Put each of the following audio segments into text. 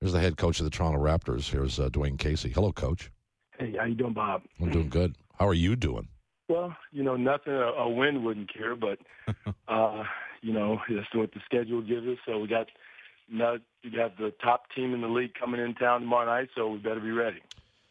Here's the head coach of the Toronto Raptors. Here's Dwayne Casey. Hello, Coach. Hey, how you doing, Bob? I'm doing good. How are you doing? Well, nothing a win wouldn't cure, but, that's what the schedule gives us. So we got the top team in the league coming in town tomorrow night, so we better be ready.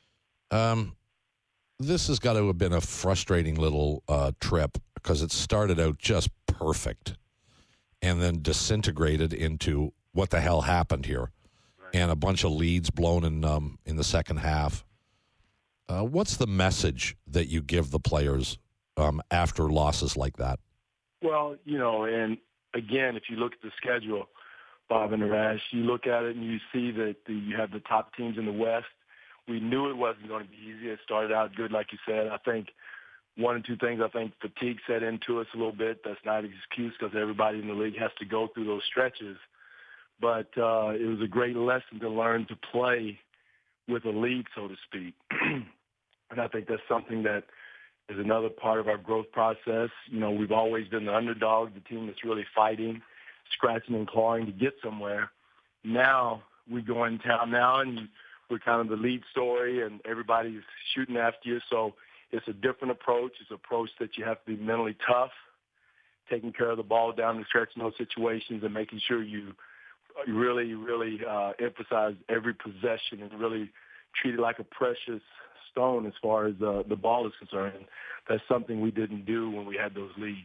This has got to have been a frustrating little trip because it started out just perfect and then disintegrated into what the hell happened here, right, and a bunch of leads blown in the second half. What's the message that you give the players after losses like that? Well, and again, if you look at the schedule, Bob and Arash, you look at it and you see that you have the top teams in the West. We knew it wasn't going to be easy. It started out good, like you said. I think one or two things, fatigue set into us a little bit. That's not an excuse because everybody in the league has to go through those stretches. But it was a great lesson to learn to play with a lead, so to speak. And I think that's something that is another part of our growth process. We've always been the underdog, the team that's really fighting, scratching and clawing to get somewhere. Now we go in town now, and we're kind of the lead story, and everybody's shooting after you. So it's a different approach. It's an approach that you have to be mentally tough, taking care of the ball down the stretch in those situations and making sure you really, really emphasize every possession and really treat it like a precious stone as far as the ball is concerned. That's something we didn't do when we had those leads.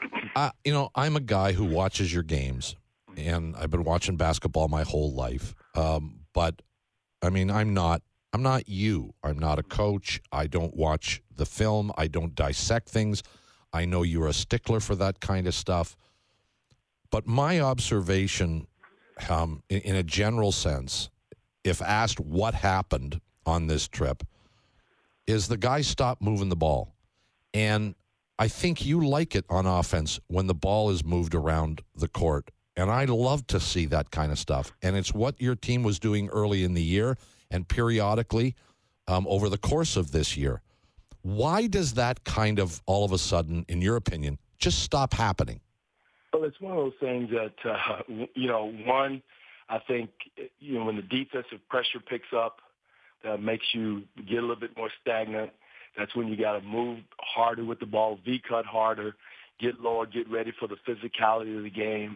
I'm a guy who watches your games, and I've been watching basketball my whole life. But I'm not you. I'm not a coach. I don't watch the film. I don't dissect things. I know you're a stickler for that kind of stuff. But my observation, in a general sense, if asked what happened on this trip, is the guys stopped moving the ball. And I think you like it on offense when the ball is moved around the court. And I love to see that kind of stuff. And it's what your team was doing early in the year and periodically over the course of this year. Why does that kind of, all of a sudden, in your opinion, just stop happening? Well, it's one of those things that, one, I think, when the defensive pressure picks up, that makes you get a little bit more stagnant. That's when you got to move harder with the ball, V-cut harder, get lower, get ready for the physicality of the game.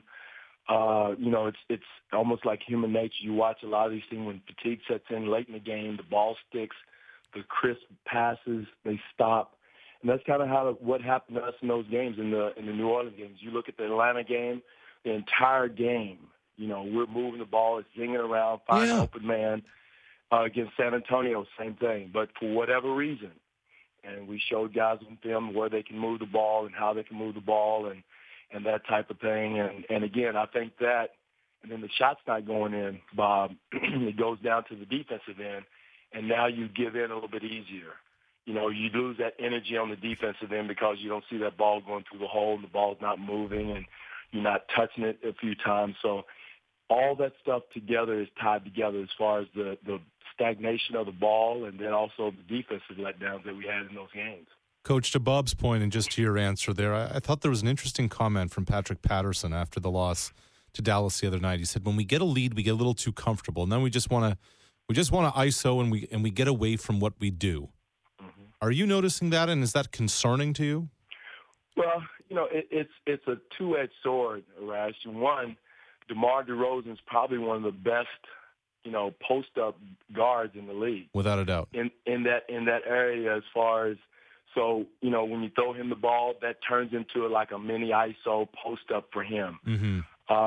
It's almost like human nature. You watch a lot of these things when fatigue sets in late in the game, the ball sticks, the crisp passes, they stop. And that's kind of what happened to us in those games, in the New Orleans games. You look at the Atlanta game, the entire game, we're moving the ball, it's zinging around, finding open man. Against San Antonio, same thing. But for whatever reason, and we showed guys on film where they can move the ball and how they can move the ball and that type of thing. And again, I think that, and then the shot's not going in, Bob, it goes down to the defensive end, and now you give in a little bit easier. You lose that energy on the defensive end because you don't see that ball going through the hole and the ball's not moving and you're not touching it a few times. So all that stuff together is tied together as far as the stagnation of the ball and then also the defensive letdowns that we had in those games. Coach, to Bob's point and just to your answer there, I thought there was an interesting comment from Patrick Patterson after the loss to Dallas the other night. He said, when we get a lead, we get a little too comfortable, and then we just want to ISO and we get away from what we do. Mm-hmm. Are you noticing that, and is that concerning to you? Well, it's a two-edged sword, Rash. One, DeMar DeRozan is probably one of the best, post-up guards in the league. Without a doubt. In that area as far as, so, when you throw him the ball, that turns into like a mini ISO post-up for him. Mm-hmm.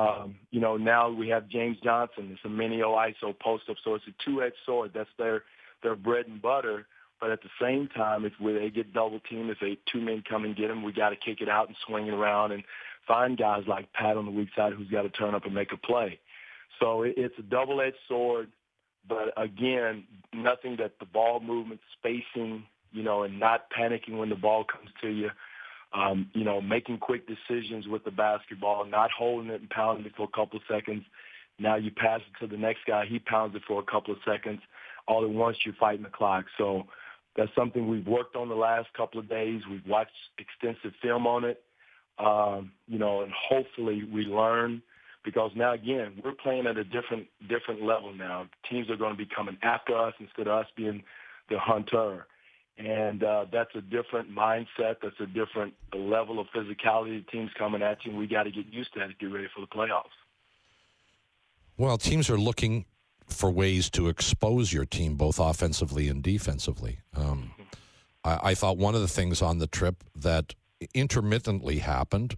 Now we have James Johnson. It's a mini ISO post-up, so it's a two-edged sword. That's their bread and butter. But at the same time, if they get double-teamed, if two men come and get him, we got to kick it out and swing it around and find guys like Pat on the weak side who's got to turn up and make a play. So it's a double-edged sword, but again, nothing that the ball movement, spacing, and not panicking when the ball comes to you, making quick decisions with the basketball, not holding it and pounding it for a couple of seconds. Now you pass it to the next guy, he pounds it for a couple of seconds. All at once you're fighting the clock. So that's something we've worked on the last couple of days. We've watched extensive film on it. And hopefully we learn because now, again, we're playing at a different level now. Teams are going to be coming after us instead of us being the hunter. And that's a different mindset. That's a different level of physicality. The team's coming at you, and we got to get used to that to get ready for the playoffs. Well, teams are looking for ways to expose your team, both offensively and defensively. I thought one of the things on the trip that intermittently happened,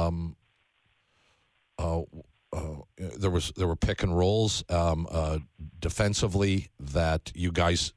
there were pick and rolls defensively that you guys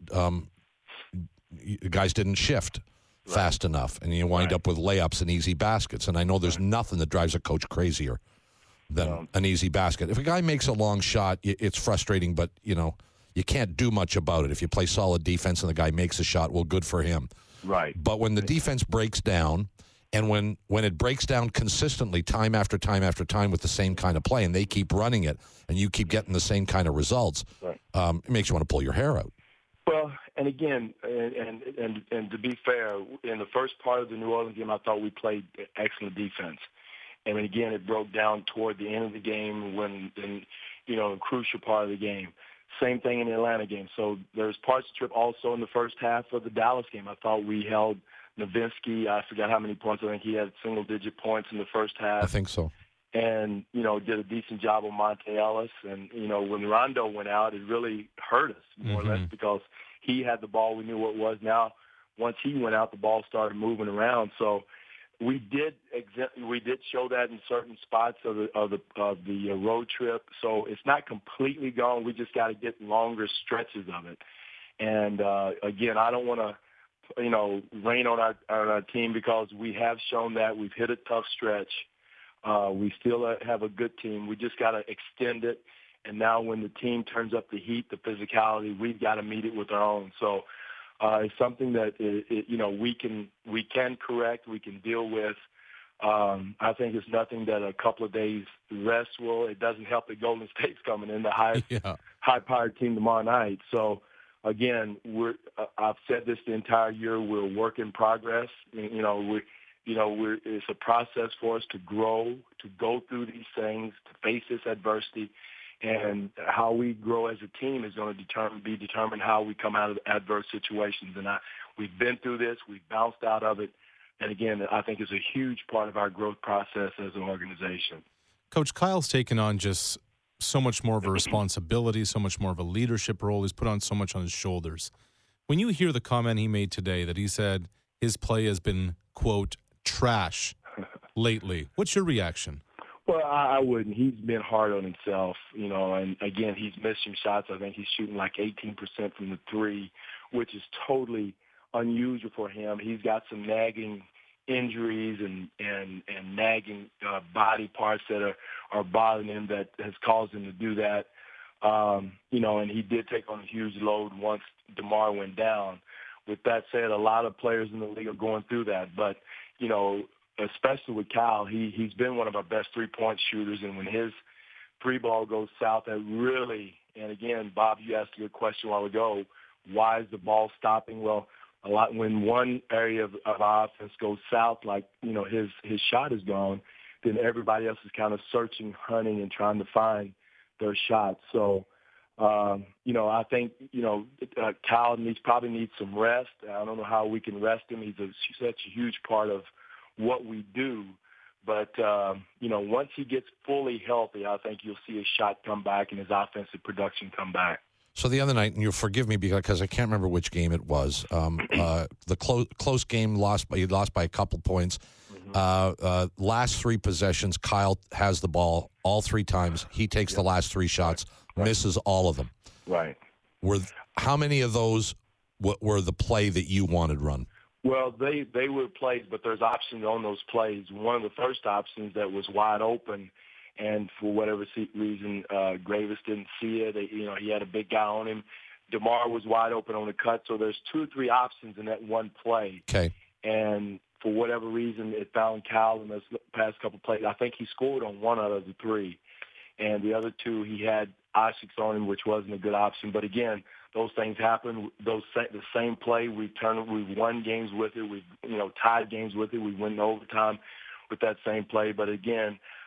didn't shift fast enough, and you wind up with layups and easy baskets. And I know there's nothing that drives a coach crazier than an easy basket. If a guy makes a long shot, it's frustrating, but you can't do much about it. If you play solid defense and the guy makes a shot, well, good for him. Right. But when the defense breaks down, and when it breaks down consistently, time after time after time with the same kind of play, and they keep running it, and you keep getting the same kind of results, it makes you want to pull your hair out. Well, and again, and to be fair, in the first part of the New Orleans game, I thought we played excellent defense. And again, it broke down toward the end of the game in a crucial part of the game. Same thing in the Atlanta game. So there's parts of the trip also in the first half of the Dallas game. I thought we held Nowitzki. I forgot how many points. I think he had single-digit points in the first half. I think so. And, did a decent job on Monte Ellis. And, when Rondo went out, it really hurt us more or less because he had the ball. We knew what it was. Now, once he went out, the ball started moving around. So we did show that in certain spots of the road trip. So it's not completely gone. We just got to get longer stretches of it. And, again, I don't want to, rain on our team because we have shown that. We've hit a tough stretch. We still have a good team. We just got to extend it. And now when the team turns up the heat, the physicality, we've got to meet it with our own. So it's something that, we can correct, we can deal with. I think it's nothing that a couple of days rest will. It doesn't help that Golden State's coming in, the high-powered team tomorrow night. So, again, I've said this the entire year. We're a work in progress. It's a process for us to grow, to go through these things, to face this adversity, and how we grow as a team is going to be determined how we come out of adverse situations. And we've been through this, we've bounced out of it, and again, I think it's a huge part of our growth process as an organization. Coach, Kyle's taken on just so much more of a responsibility, so much more of a leadership role. He's put on so much on his shoulders. When you hear the comment he made today that he said his play has been, quote, trash lately, what's your reaction? Well, I wouldn't. He's been hard on himself, and again, he's missed some shots. I think he's shooting like 18% from the three, which is totally unusual for him. He's got some nagging injuries and nagging body parts that are bothering him that has caused him to do that. And he did take on a huge load once DeMar went down. With that said, a lot of players in the league are going through that. But, especially with Kyle, he's been one of our best three-point shooters. And when his three ball goes south, that really, and again, Bob, you asked a good question a while ago, why is the ball stopping? Well, a lot when one area of our offense goes south, like, his shot is gone, then everybody else is kind of searching, hunting, and trying to find their shots. So, I think, Kyle probably needs some rest. I don't know how we can rest him. He's such a huge part of what we do. But, once he gets fully healthy, I think you'll see his shot come back and his offensive production come back. So the other night, and you'll forgive me because I can't remember which game it was, the close game, you lost by a couple points. Last three possessions, Kyle has the ball all three times. He takes the last three shots, misses all of them. Right. How many of those were the play that you wanted run? Well, they were plays, but there's options on those plays. One of the first options that was wide open, and for whatever reason, Gravis didn't see it. He had a big guy on him. DeMar was wide open on the cut. So there's 2 or 3 options in that one play. Okay. And for whatever reason, it found Cal in those past couple plays. I think he scored on 1 out of the 3. And the other 2, he had Isaacs on him, which wasn't a good option. But again, those things happen. The same play, we've won games with it. We've tied games with it. We went in overtime with that same play. But again,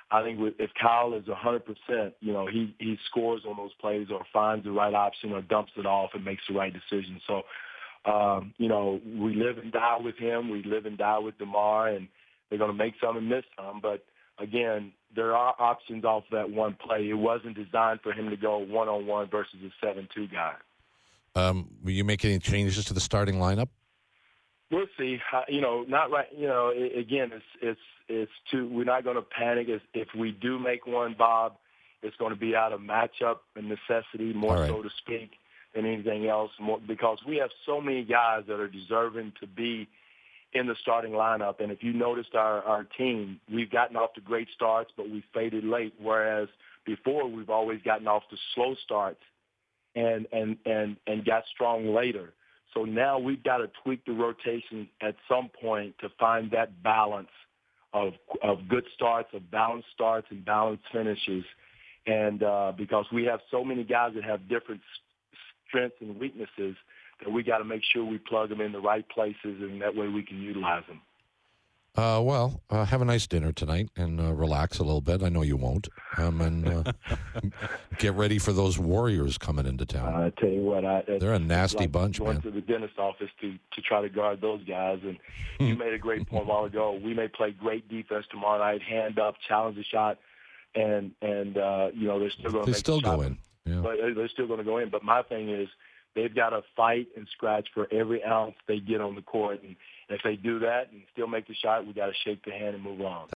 I think if Kyle is 100%, he scores on those plays or finds the right option or dumps it off and makes the right decision. So, we live and die with him. We live and die with DeMar, and they're going to make some and miss some. But, again, there are options off that one play. It wasn't designed for him to go one-on-one versus a 7-2 guy. Will you make any changes to the starting lineup? We'll see. Not right. Again, it's too. We're not going to panic. If we do make one, Bob, it's going to be out of matchup and necessity, more right. so to speak, than anything else. Because we have so many guys that are deserving to be in the starting lineup. And if you noticed our team, we've gotten off to great starts, but we faded late. Whereas before, we've always gotten off to slow starts and got strong later. So now we've got to tweak the rotation at some point to find that balance of good starts, of balanced starts and balanced finishes. And because we have so many guys that have different strengths and weaknesses, that we got to make sure we plug them in the right places, and that way we can utilize them. Have a nice dinner tonight and relax a little bit. I know you won't. And get ready for those Warriors coming into town. I tell you what, they're a nasty bunch, man. Going to the dentist office to try to guard those guys. And you made a great point a while ago. We may play great defense tomorrow night, hand up, challenge the shot, and they're still going to make the shot. Go in. Yeah. But they're still going to go in. But my thing is, they've got to fight and scratch for every ounce they get on the court. And if they do that and still make the shot, we got to shake the hand and move on.